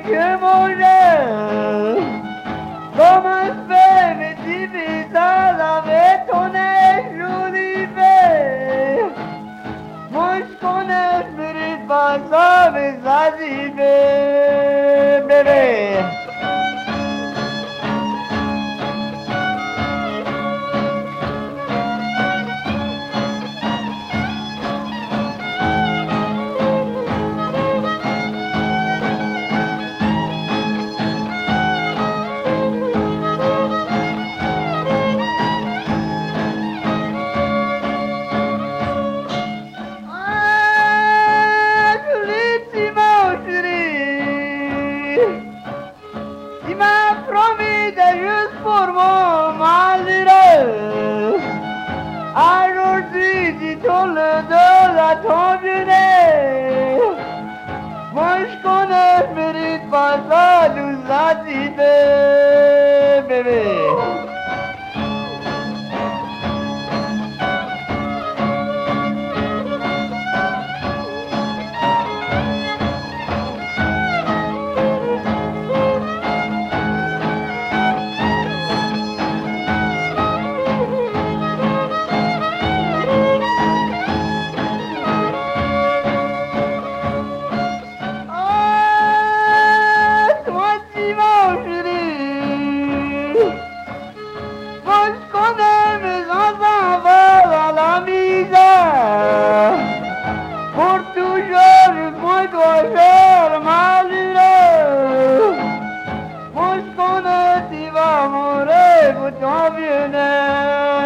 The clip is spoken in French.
que mon jeu, comment se fait, mais tu fais ça avec ton air joli fait. Moi je connais, je mérite pas ça, mais ça j'y vais, bébé. Il m'a promis de juste pour mon malheureux. Aujourd'hui, tu tournes le dos à ton dîner. Moi, je connais, je mérite pas ça, nous a dit bébé. Pour toujours, moi dois faire malheureux. Moi je connais, tu vas mourir pour ton bien-être.